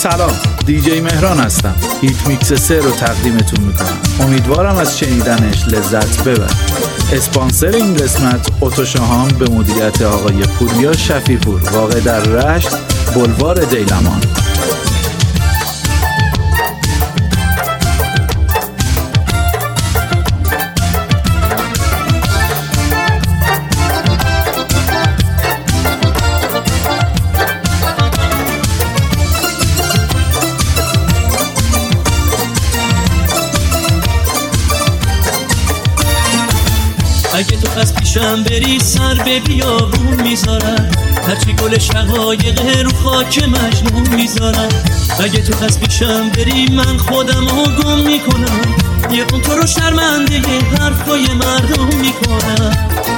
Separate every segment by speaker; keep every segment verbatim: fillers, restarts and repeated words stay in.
Speaker 1: سلام، دیجی مهران هستم. هیت میکس سه رو تقدیمتون میکنم. امیدوارم از شنیدنش لذت ببرید. اسپانسر این قسمت اتوشاهان به مدیریت آقای پوریا شفیع‌پور، واقع در رشت، بلوار دیلمان.
Speaker 2: اگه تو از پیشم بری سر به بیابون میذارم، هرچی گل شقایق رو خاک مجنون میذارم. اگه تو از پیشم بری من خودم رو گم میکنم، یه اون تو رو شرمنده یه حرفای مردم میکنم.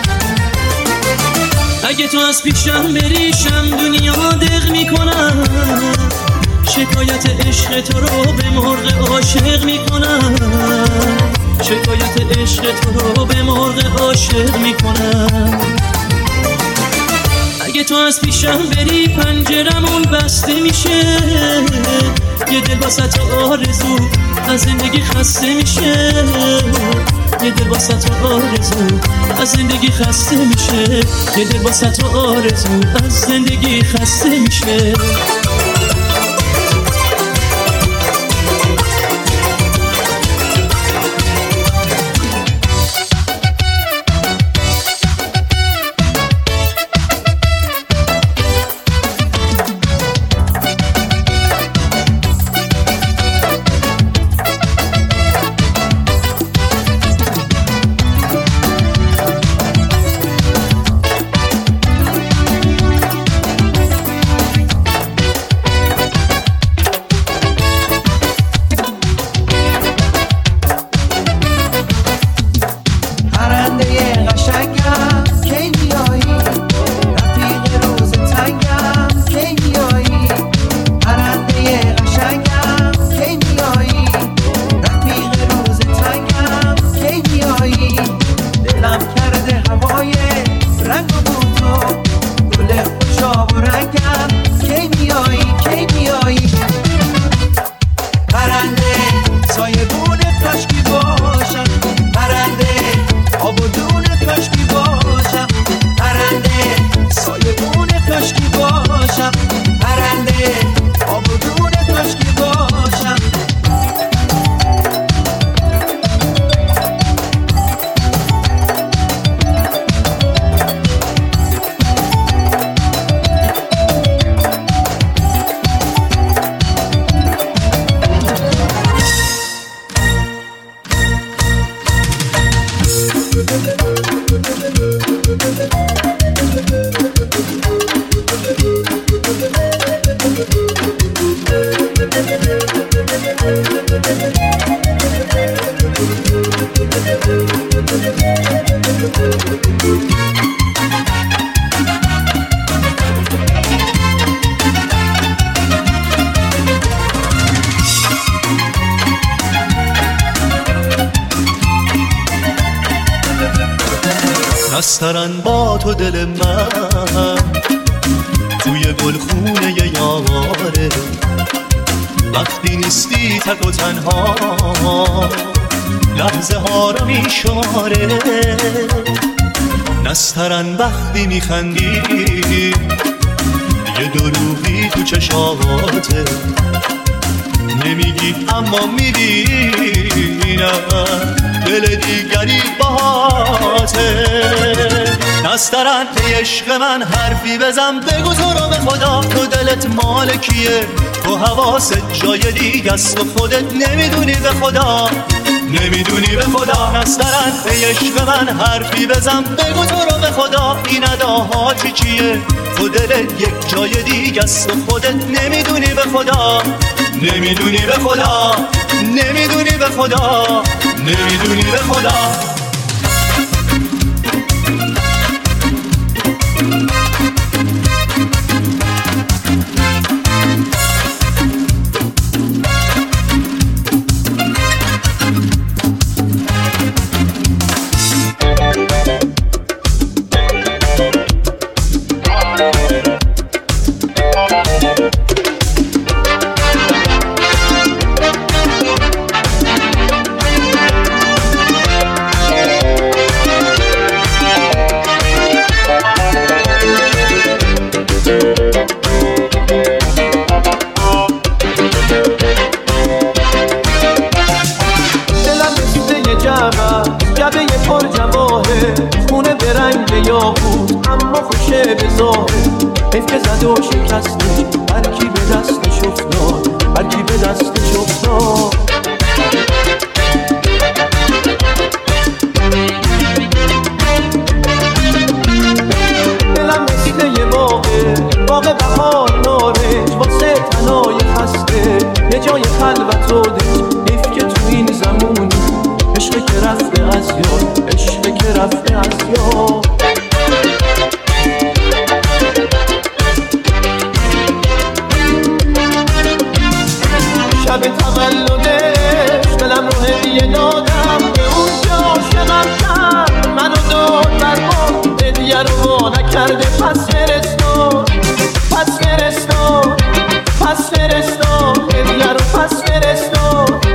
Speaker 2: اگه تو از پیشم بری شم دنیا دق میکنم، شکایت عشق تو رو به مرغ عاشق میکنم. شکایت عشق تو رو به مرغ عاشق میکنم. اگه تو از پیشم بری پنجرمون بسته میشه، یه دل واسه آرزو از زندگی خسته میشه. یه دل واسه آرزو از زندگی خسته میشه. یه دل واسه آرزو از زندگی خسته میشه.
Speaker 3: نسترن با تو دل من توی گلخونه یاره، وقتی نیستی تک و تنها لحظه ها رو میشماره. نسترن وقتی میخندی یه دروغی تو چشاته، نمیگی اما میبینم دل دیگری باهاته. نسترن ای عشق من حرفی بزن، بگو تو رو به خدا تو دلت مال کیه؟ تو حواست جای دیگه است و خودت نمیدونی به خدا، نمیدونی به خدا. نسترن ای عشق من حرفی بزن، بگو تو رو به خدا این اداها چی چیه؟ تو دلت یک جای دیگه است و خودت نمیدونی به خدا، نمیدونی به خدا، نمیدونی به خدا، نمیدونی به خدا.
Speaker 4: شب یه پر جواهه خونه به رنگ یاقوت اما خوشه به ظاهر حیف که زد و شکستش هرکی به دستش افتاد هرکی به دستش افتاد دلم مثل یه باغه باغ بهار نارنج واسه تنای خسته یه جای خلوت و دل حیف که تو این زمونی عشق که رفته از یاد عشق که رفته از یاد شب تولدش دلم رو هدیه دادم به اون که عاشقم کرد منو داد بر ما هدیه رو وا نکرده پس فرستاد پس فرستاد پس فرستاد هدیه رو پس فرستاد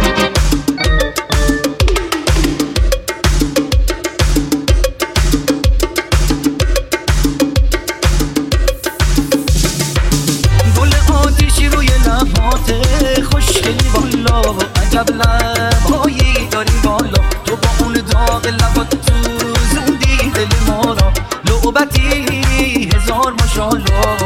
Speaker 4: عجب لبهایی داری بالا تو با اون داغ لبات تو زودی دل ما را لعبتی هزار ماشالله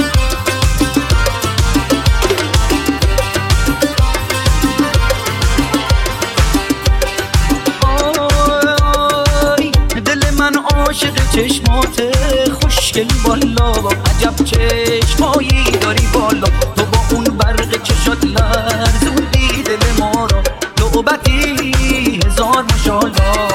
Speaker 4: آی دل من عاشق چشمات خوشگلی بالا عجب چشمایی داری بالا تو با اون برق چشات لرزوندی دل ما را لعبتی هزار ماشالله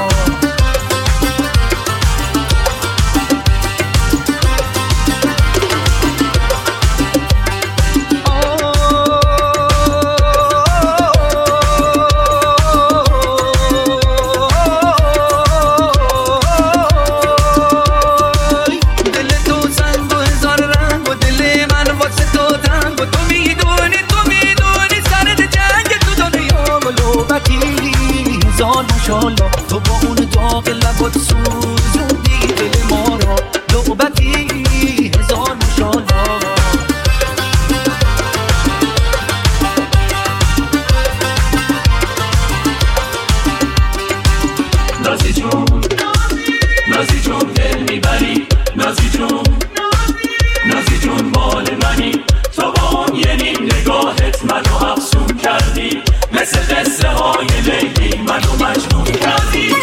Speaker 4: تو با اون داغ لبات سوزوندی دل ما را لعبتی هزار ماشالله نازی جون نازی جون دل میبری نازی جون نازی جون مال منی تو با اون یه نیم نگاهت منو افسون کردی مثل قصه های لیلی منو مجنون کردی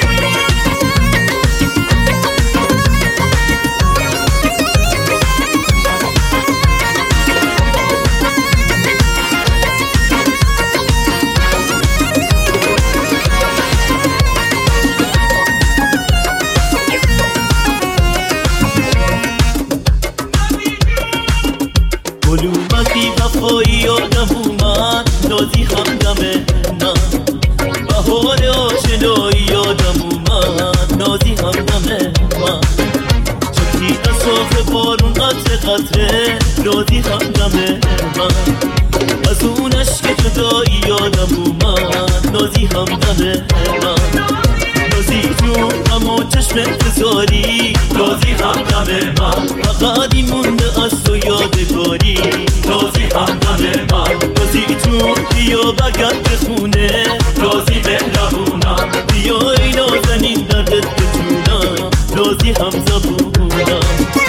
Speaker 4: گلومکی وفایی یادم اومد نازی همدمه من بهار آشنایی یادم اومد نازی همدمه من چکی نصاف بارون قطره قطره نازی همدمه من از اون عشق جدایی یادم اومد نازی همدمه من نازی جون اما چشم انتظاری نازی همدمه من فقط این مونده از تو یادگاری نازی همدمه من نازی جون بیا بگرد به خونه نازی مهربونم بیا ای نازنین دردت بتونم نازی همزبونم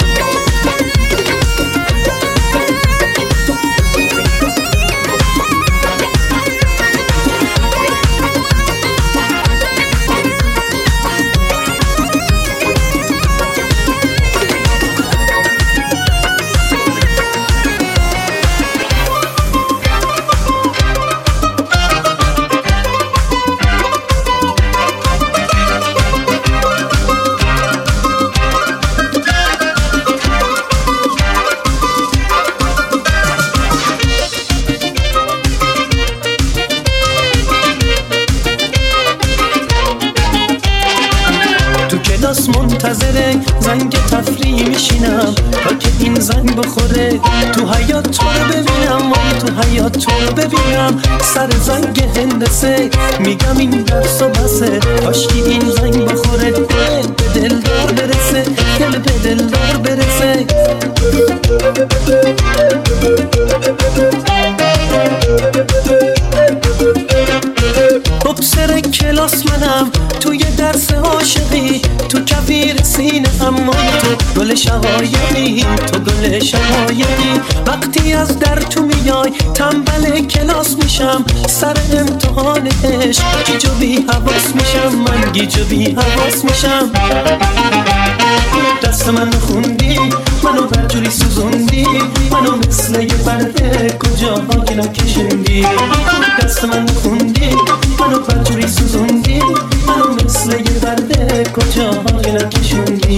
Speaker 4: منتظره زنگ تفریح میشینم تا که این زنگ بخوره تو حیات تو رو ببینم وای تو حیات تو رو ببینم سر زنگ هندسه میگم این درس و بسه کاشکی این زنگ بخوره دل به دلدار برسه دل به دلدار برسه بکسر کلاس منم توی درس
Speaker 5: عاشقی تو کبیر سینه اما تو گل شقایقی تو گل شقایقی وقتی از در تو میای تنبل کلاس میشم سر امتحان عشق گیج و بی حواس میشم من گیج و بی حواس میشم دست من خوندی منو برجوری سوزوندی منو مثل یه برده کجا های نکشوندی دست من خوندی منو برجوری سوزوندی منو مثل یه برده کجا های نکشوندی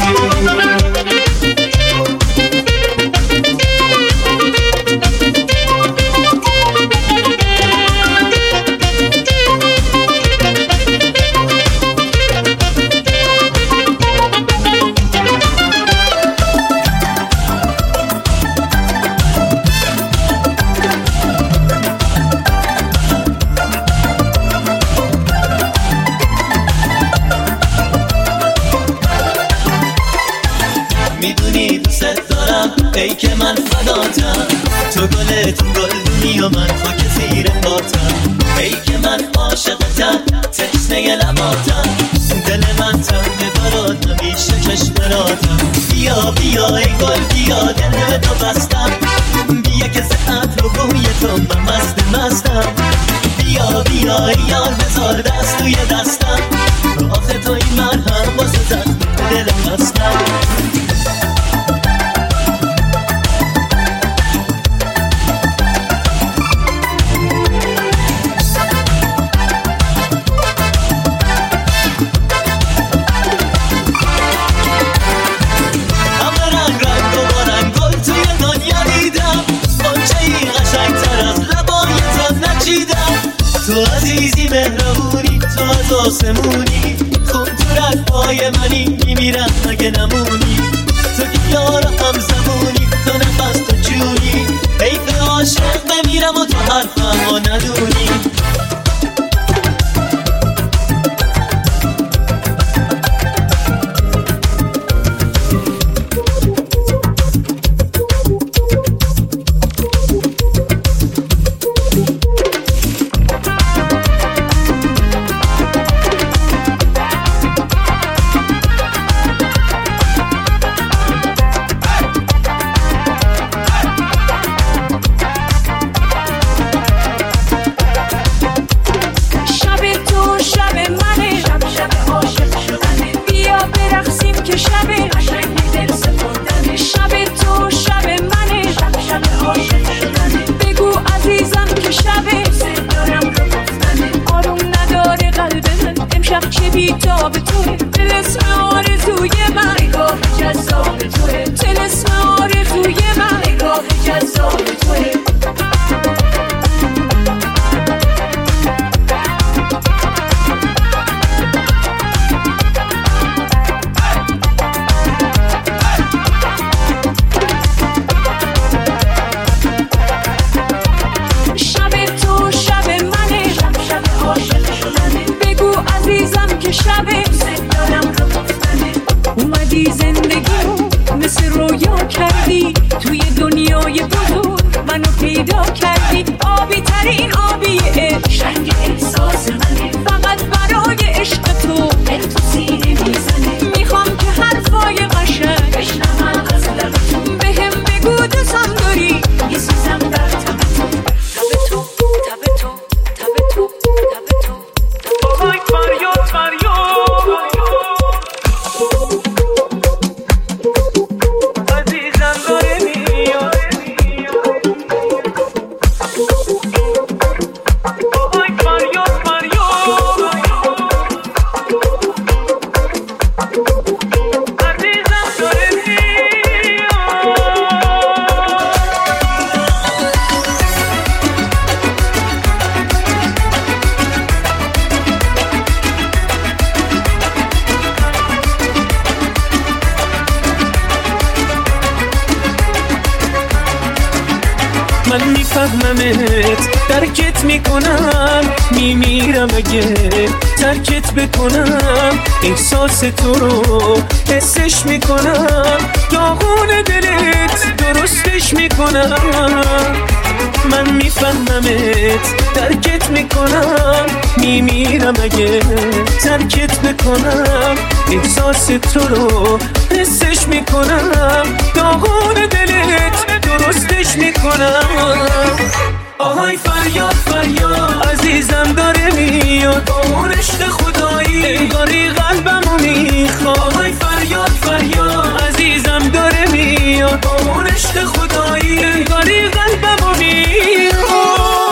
Speaker 4: ای که من فداتم تو گل تو گلدونی و من خاک زیر پاتم ای که من عاشقتم تشنه لباتم دل من تنگ برات همیشه چشمراتم بیا بیا ای گل بیا دل تو بستم بیا که ساعت رو بوی تو من مست مستم بیا بیا ای یار بذار دست توی دستم آخه تو این مرهم واسه زد دلم بستم تو عزیزی مهربونی تو از آسمونی خون تو رگ‌های منی میمیرم مگه نمونی تو که یار هم زمونی تو نفس تو جونی حیف عاشق بمیرم و تو حرفم و ندونی
Speaker 5: میفهممت، درکت میکنم، میمیرم اگه ترکت بکنم. احساس تو رو حسش میکنم، داغون دلت درستش میکنم. من میفهممت، درکت میکنم، میمیرم اگه ترکت بکنم. احساس تو رو حسش میکنم، داغون دلت درستش میکنم. آهای فریاد فریاد عزیزم داره میاد، اون عشق خدایی انگاری قلبمو میخواد. آهای فریاد فریاد عزیزم داره میاد، اون عشق خدایی انگاری قلبمو میخواد.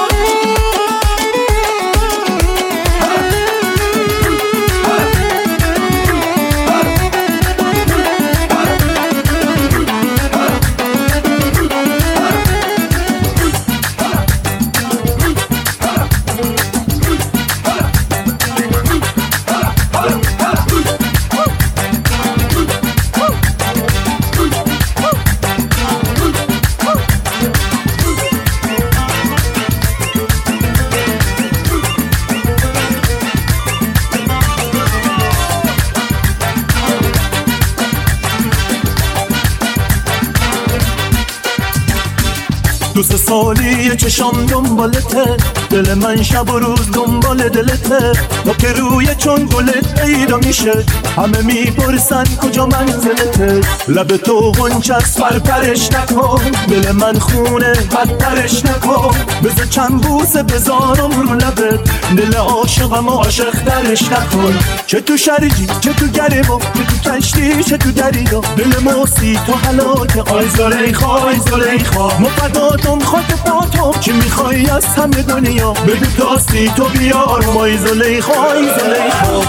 Speaker 3: دو سه سالی چشام دنبالته، دل من شب و روز دنبال دلته. ما که روی چون گلت پیدا میشه، همه میپرسن کجا منزلته. لب تو غنچست پرپرش نکن، دل من خونه بدترش نکن. بذار چند بوسه بذارم رو لبت، دل عاشقم عاشق درش نکن. چه تو شرجی چه تو گرما، چه تو کشتی چه تو دریا، دل موسی تو حلاکه. آی زلیخا آی زلیخا مفداتم خاک پاتم، چی میخوای از همه دنیا بگو تاستی تو بیار. مای زلیخا آی زلیخا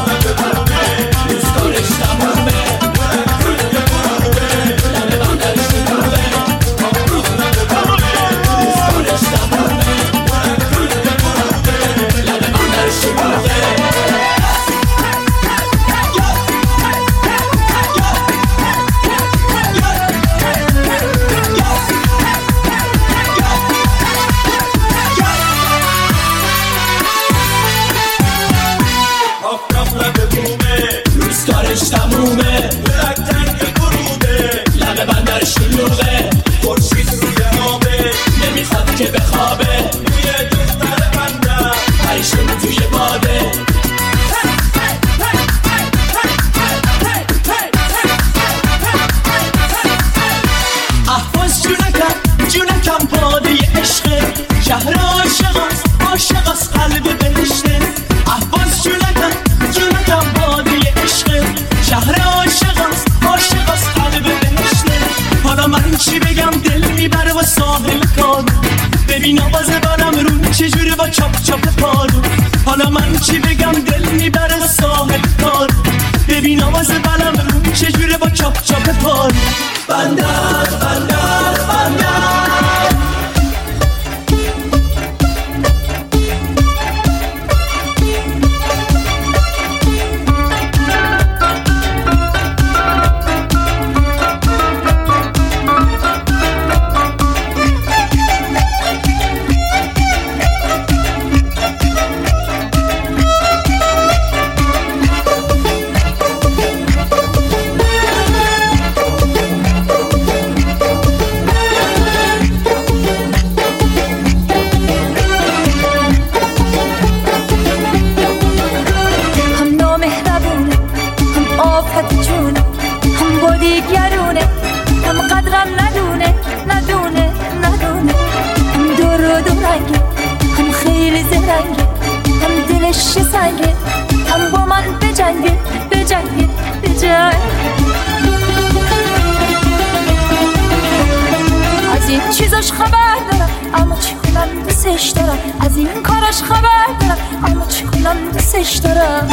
Speaker 2: حالا من چی بگم دل میبره ساحل کار. ببین آواز بلم رو چجوره با چاپ چاپ پار. بندر بندر بندر
Speaker 6: چیزاش خبر دارم اما چی کنم دوستش دارم. از این کاراش خبر دارم اما چی کنم دوستش دارم.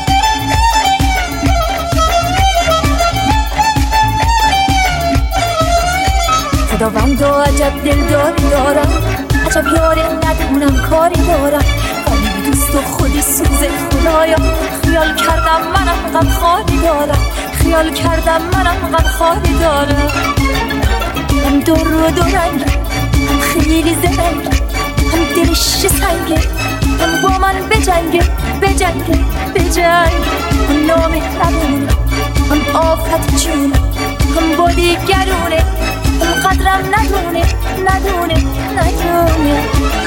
Speaker 6: خداوندا عجب دلداری دارم، عجب یاری ندونم کاری دارم. قلبی دوست و خودی سوزه خدایا، خیال کردم منم غم خاری دارم. خیال کردم منم غم خاری دارم. هم دور و دو رنگی، هم خیلی زرنگ، هم دلش سنگه، هم با من بجنگه بجنگه بجنگ. هم نامهربونه، هم آفت جونه، هم با دیگرونه، هم قدرم ندونه ندونه ندونه.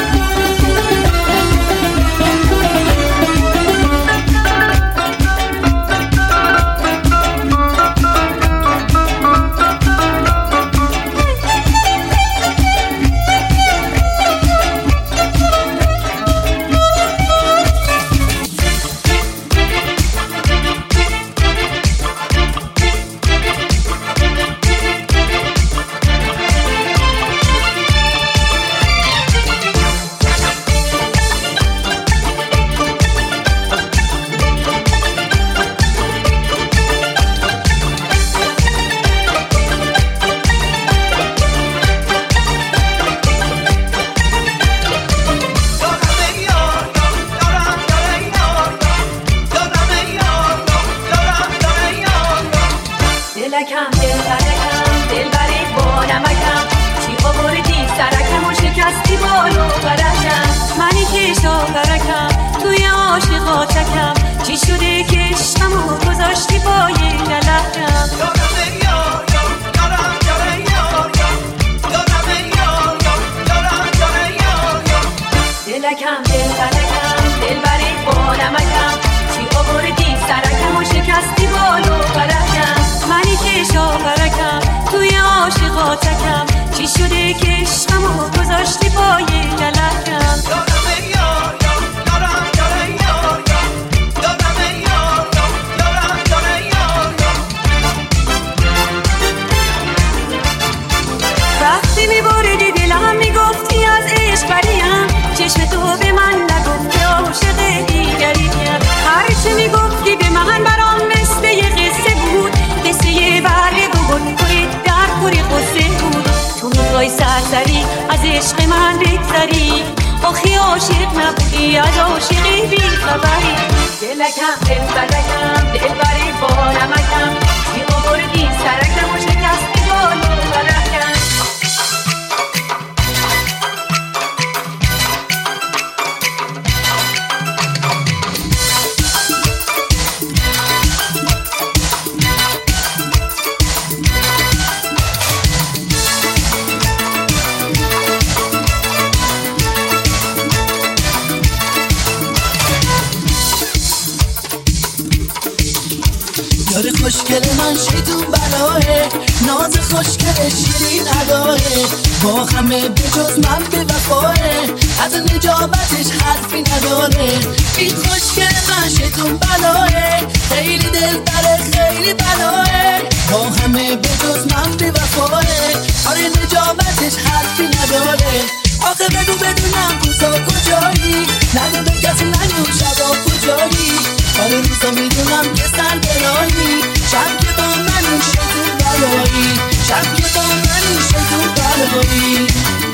Speaker 7: خوشگل من شیطون بلاه، ناز خوشگل شیرین اداه، با همه بجز من به وفاه، از نجابتش حرفی نداره. این خوشگل من شیطون بلاه، خیلی دل بره خیلی بلاه، با همه بجز من به وفاه، آره نجابتش حرفی نداره. آخه بگو بدونم روزا کجایی، نگو به کسی نگو شبا کجایی، آره روزا میدونم که سر برایی، شب که با منی شیطون بلایی، شب که با منی شیطون بلایی.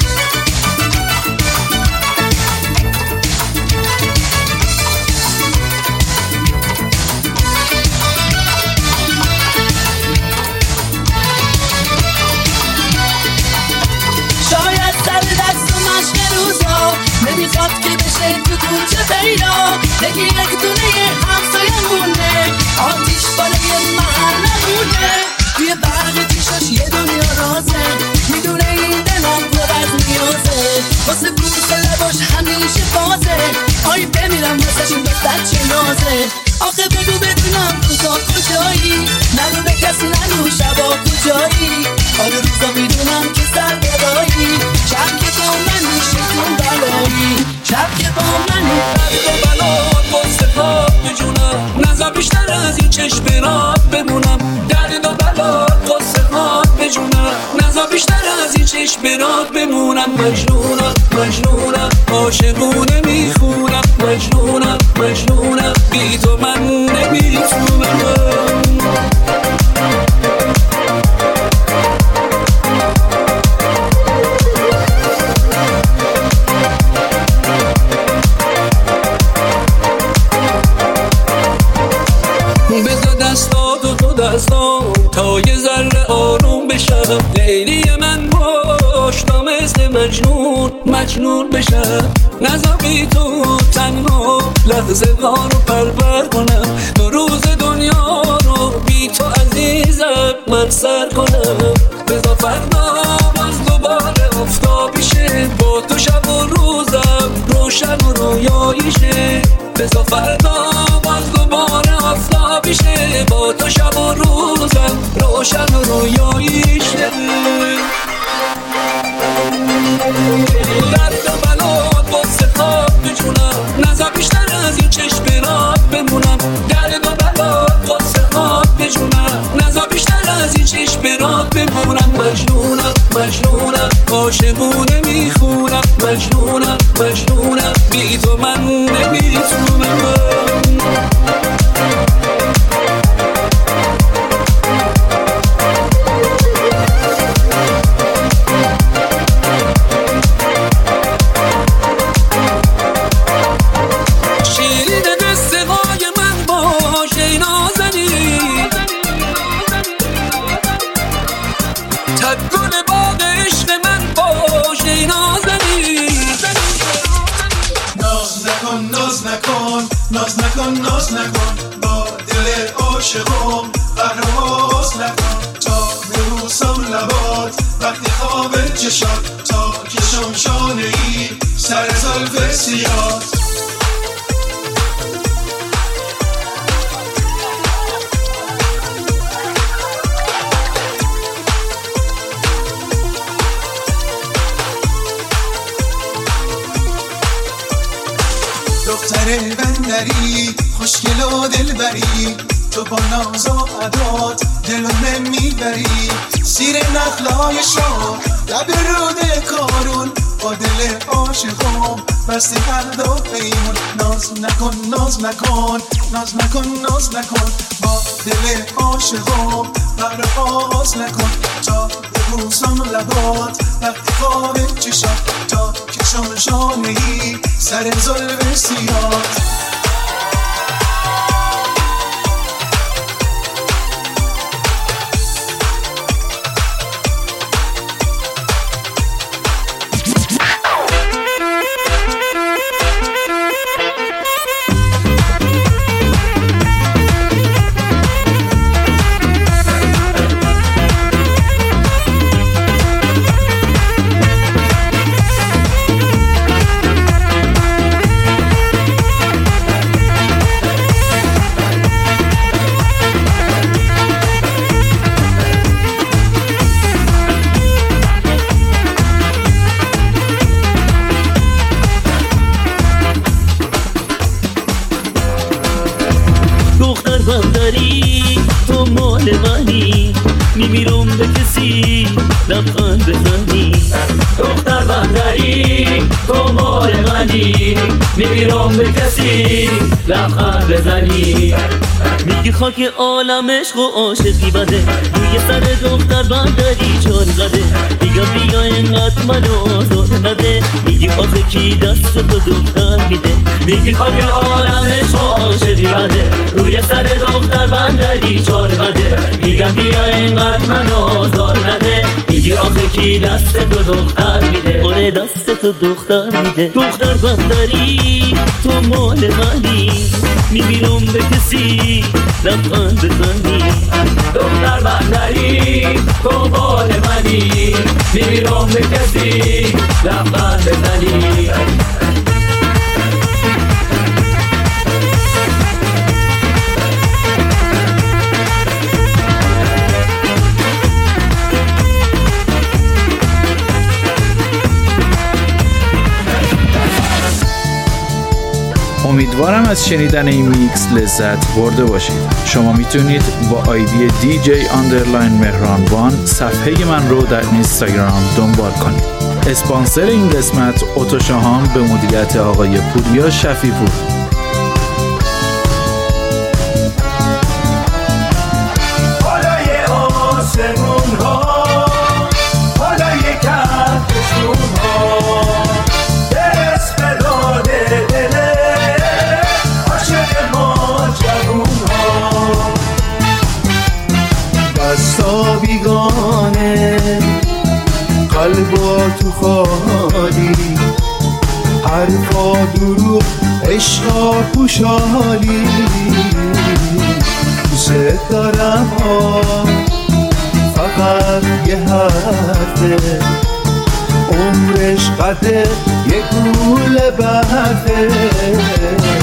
Speaker 7: شاید سر دست و مشق روزا نمیخواد که بشه تو کوچه پیدا، نگی یک دونه همسایه مونه، آتیش بالای محله مونه، توی برق چیشاش یه دنیا رازه، میدونه این دلم پر از نیازه، واسه بوس لباش همیشه بازه، آی بمیرم واسه این بچه نازه. آخه بگو بدونم روزا کجایی، نگو به کسی نگو شبا کجایی، آره روزا میدونم که سر برایی، شب که با منی شیطون بلایی، شب که با منی درد و بلا قصه ها بجونم، نزا بیشتر از این چشمرات بمونم، درد و بلا قصه ها بجونم، نزا بیشتر از این چشمرات بمونم. مجنونم مجنونم عاشقونه میخونم، مجنونم مجنونم بی تو من نمیتونم. بذار دستاتو تو دستام تا یه ذره آروم بشم، لیلی من باش تا مثل
Speaker 8: مجنون مجنون بشم، نذار بی تو تنها لحظه ها رو پرور کنم، دو روز دنیا رو بی تو عزیزم من سر کنم. بذار فردا باز دوباره افتابی شه، با تو شب و روزم روشن و رویایی شه. بذار فردا باز دوباره افتابی شه، با تو شب و روزم روشن و رویایی شه. درد و بلات واسه خواب بجونم، نذار بیشتر از این چشم برات بمونم. درد و بلات واسه خواب بجونم، نذار بیشتر از این چشم برات بمونم. مجنونم مجنونم عاشقونه میخونم، مجنونم مجنونم بی تو من نمیتونم.
Speaker 9: ناز نکن ناز نکن با دل عاشقم، قهرماز نکن تا ببوسم لبات وقتی خواب چشات، تا کشم شانه ای سر زلف سیاه. دختر بندری خوشگل و دلبری، تو با ناز و عدات دلم میبری. سیر نخلای شاه لب رود کارون، با دل عاشقم بسته قلب و پیمون. ناز نکن ناز نکن ناز نکن ناز نکن با دل عاشقم پرواز نکن تا ببوسم لبات وقتی خواب چشات، تا کشم شانه ای سر زلف سیاه.
Speaker 4: تو مال منی، میمیرم به کسی لبخند بزنی. دختر بندری تو مال منی، میمیرم به کسی لبخند بزنی. میگی خاک عالم عشق و عاشقی بده، روی سر دختر بندری چار زده. میگم بیا اینقدر منو آزار نده، میگی آخه کی دست تو دختر میده. میگی خاک عالم عشق و عاشقی بده، روی سر دختر بندری چار زده. میگم بیا اینقدر منو آزار نده، میگی آخه کی دست تو دختر میده. آره دست تو دختر میده. دختر بندری تو مال منی، میبینم به کسی لبخند بزنی. دختر بندری تو مال منی، میبینم به کسی لبخند بزنی.
Speaker 1: امیدوارم از شنیدن این میکس لذت برده باشید. شما میتونید با آیدی دی جی آندرلاین مهرانوان صفحه من رو در اینستاگرام دنبال کنید. اسپانسر این قسمت اتوشاهان به مدیریت آقای پوریا شفیع‌پور.
Speaker 3: بالای آسمون ها، بالای کهکشون ها، درست به داده دله عاشق ما جوون ها. دستا بیگانه
Speaker 9: قلبا تو خالی، حرفا دروغ عشقا خوشحالی. دوست دارم ها فقط یه حرفه، عمرش قده یه گوله برفه.